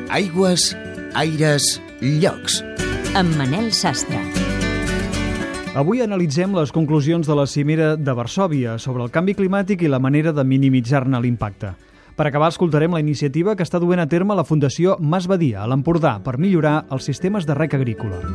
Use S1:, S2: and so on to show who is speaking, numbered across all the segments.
S1: Aigües, aires, llocs.
S2: Amb Manel Sastre.
S3: Avui analitzem les conclusions de la cimera de Varsòvia sobre el canvi climàtic i la manera de minimitzar-ne l'impacte. Per acabar, escoltarem la iniciativa que està duent a terme la Fundació Mas Badia a l'Empordà per millorar els sistemes de reg agrícola.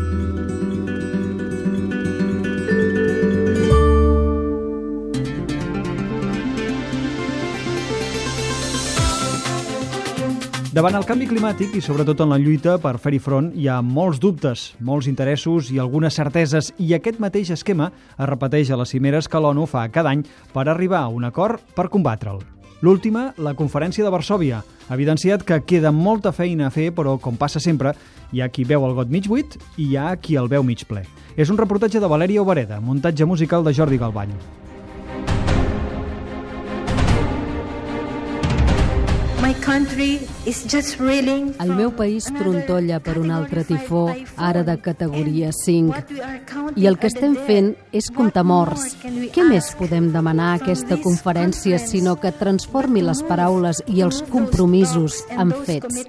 S3: Davant el canvi climàtic i sobretot en la lluita per fer-hi front hi ha molts dubtes, molts interessos i algunes certeses, i aquest mateix esquema es repeteix a les cimeres que l'ONU fa cada any per arribar a un acord per combatre'l. L'última, la Conferència de Varsòvia, ha evidenciat que queda molta feina a fer, però, com passa sempre, hi ha qui veu el got mig buit i hi ha qui el veu mig ple. És un reportatge de Valèria Obereda, muntatge musical de Jordi Galbany.
S4: El meu país trontolla per un altre tifó, ara de categoria 5. I el que estem fent és comptar morts. Què més podem demanar a aquesta conferència sinó que transformi les paraules i els compromisos en fets?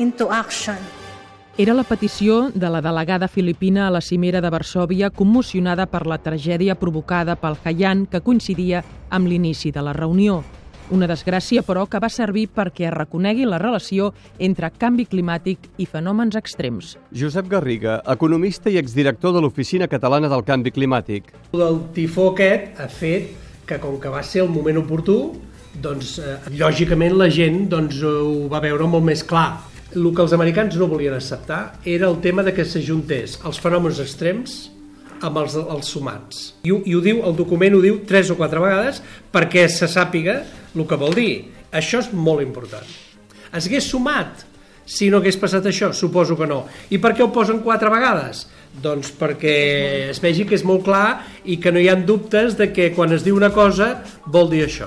S5: Era la petició de la delegada filipina a la cimera de Varsòvia, commocionada per la tragèdia provocada pel Haiyan, que coincidia amb l'inici de la reunió. Una desgràcia, però, que va servir perquè es reconegui la relació entre canvi climàtic i fenòmens extrems.
S6: Josep Garriga, economista i exdirector de l'Oficina Catalana del Canvi Climàtic.
S7: El tifó aquest ha fet que, com que va ser el moment oportú, lògicament la gent ho va veure molt més clar. El que els americans no volien acceptar era el tema de que s'ajuntés els fenòmens extrems amb els humans. I ho diu, el document ho diu 3 o 4 vegades perquè se sàpiga el que vol dir. Això és molt important. Es hagués sumat si no hagués passat això? Suposo que no. I per què ho posen 4 vegades? Doncs perquè es vegi que és molt clar i que no hi ha dubtes de que quan es diu una cosa vol dir això.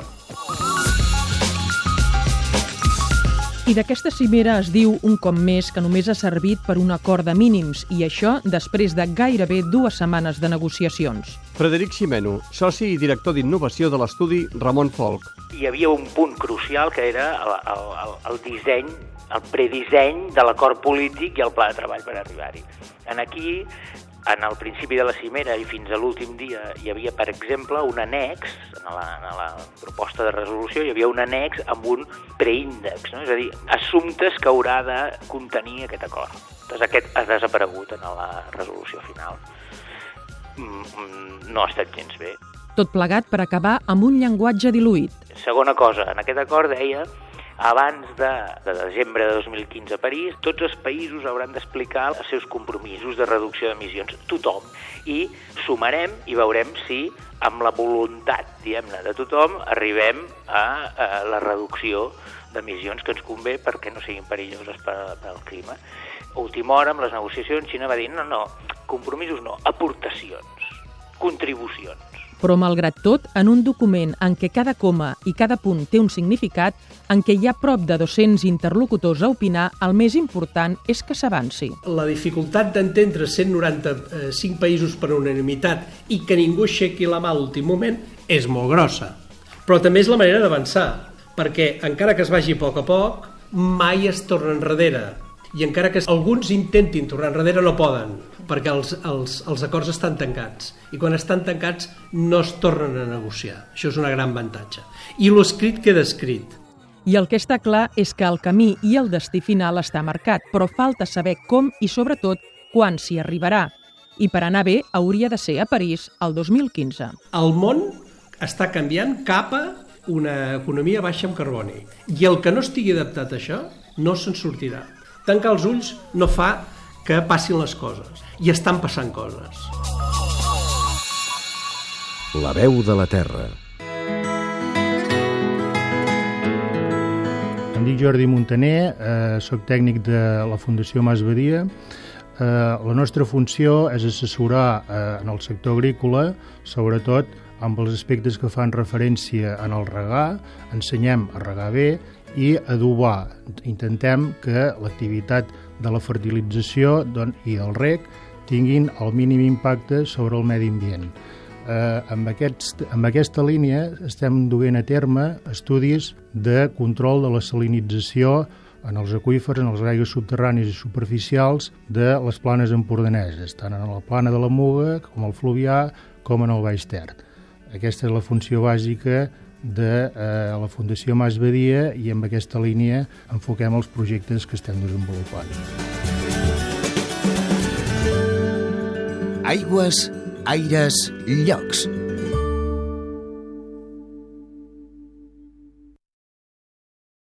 S5: I d'aquesta cimera es diu un cop més que només ha servit per un acord de mínims, i això després de gairebé 2 setmanes de negociacions.
S6: Frederic Ximeno, soci i director d'innovació de l'estudi Ramon Folch.
S8: Hi havia un punt crucial que era el disseny, el predisseny de l'acord polític i el pla de treball per arribar-hi. Aquí, en el principi de la cimera i fins a l'últim dia, hi havia, per exemple, un annex, en la proposta de resolució, hi havia un annex amb un preíndex, no? És a dir, assumptes que haurà de contenir aquest acord. Doncs aquest ha desaparegut en la resolució final. No ha estat gens bé.
S5: Tot plegat per acabar amb un llenguatge diluït.
S8: Segona cosa, en aquest acord deia abans de desembre de 2015 a París, tots els països hauran d'explicar els seus compromisos de reducció d'emissions, tothom. I sumarem i veurem si, amb la voluntat, diguem-ne, de tothom, arribem a la reducció d'emissions que ens convé perquè no siguin perilloses pel clima. A última hora, amb les negociacions, Xina va dir no, compromisos no, aportacions, contribucions.
S5: Però, malgrat tot, en un document en què cada coma i cada punt té un significat, en què hi ha prop de 200 interlocutors a opinar, el més important és que s'avanci.
S7: La dificultat d'entendre 195 països per unanimitat i que ningú aixequi la mà a l'últim moment és molt grossa. Però també és la manera d'avançar, perquè encara que es vagi a poc, mai es torna enrere. I encara que alguns intentin tornar enrere, no poden, perquè els acords estan tancats. I quan estan tancats no es tornen a negociar. Això és un gran avantatge. I l'escrit queda escrit.
S5: I el que està clar és que el camí i el destí final està marcat, però falta saber com i, sobretot, quan s'hi arribarà. I per anar bé hauria de ser a París el 2015.
S7: El món està canviant cap a una economia baixa en carboni. I el que no estigui adaptat a això no se'n sortirà. Tancar els ulls no fa que passin les coses. I estan passant coses.
S1: La veu de la terra.
S9: Em dic Jordi Montaner, soc tècnic de la Fundació Mas Badia. La nostra funció és assessorar en el sector agrícola, sobretot amb els aspectes que fan referència en el regar. Ensenyem a regar bé i adobar. Intentem que l'activitat de la fertilització i del reg tinguin el mínim impacte sobre el medi ambient. Amb aquesta línia estem duent a terme estudis de control de la salinització en els aqüífers, en les aigües subterrànies i superficials de les planes empordaneses, tant en la plana de la Muga, com al Fluvià, com en el Baix Ter. Aquesta és la funció bàsica de la Fundació Mas Badia i amb aquesta línia enfoquem els projectes que estem desenvolupant.
S1: Aigües, aires, llocs.